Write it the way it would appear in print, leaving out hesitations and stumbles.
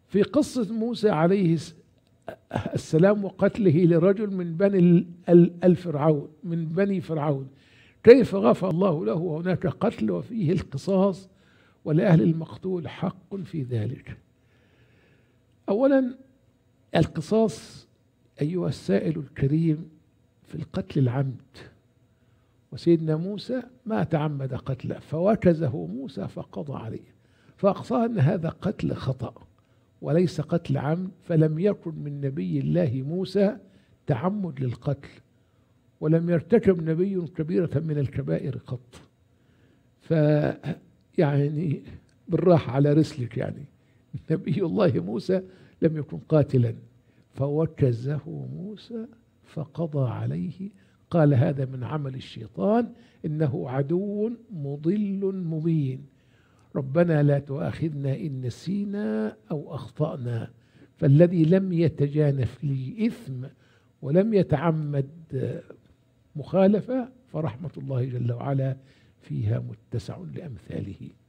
في قصة موسى عليه السلام وقتله لرجل من بني الفرعون من بني فرعون، كيف غفر الله له وهناك قتل وفيه القصاص ولأهل المقتول حق في ذلك. أولا القصاص أيها السائل الكريم في القتل العمد، وسيدنا موسى ما تعمد قتله فوكزه موسى فقضى عليه، فأقصى أن هذا قتل خطأ وليس قتل عمد، فلم يكن من نبي الله موسى تعمد للقتل، ولم يرتكب نبي كبيرة من الكبائر قط. يعني بالراحة على رسلك، يعني نبي الله موسى لم يكن قاتلا، فوكزه موسى فقضى عليه. قال هذا من عمل الشيطان إنه عدو مضل مبين. ربنا لا تؤاخذنا إن نسينا أو أخطأنا، فالذي لم يتجانف لي إثم ولم يتعمد مخالفة فرحمة الله جل وعلا فيها متسع لأمثاله.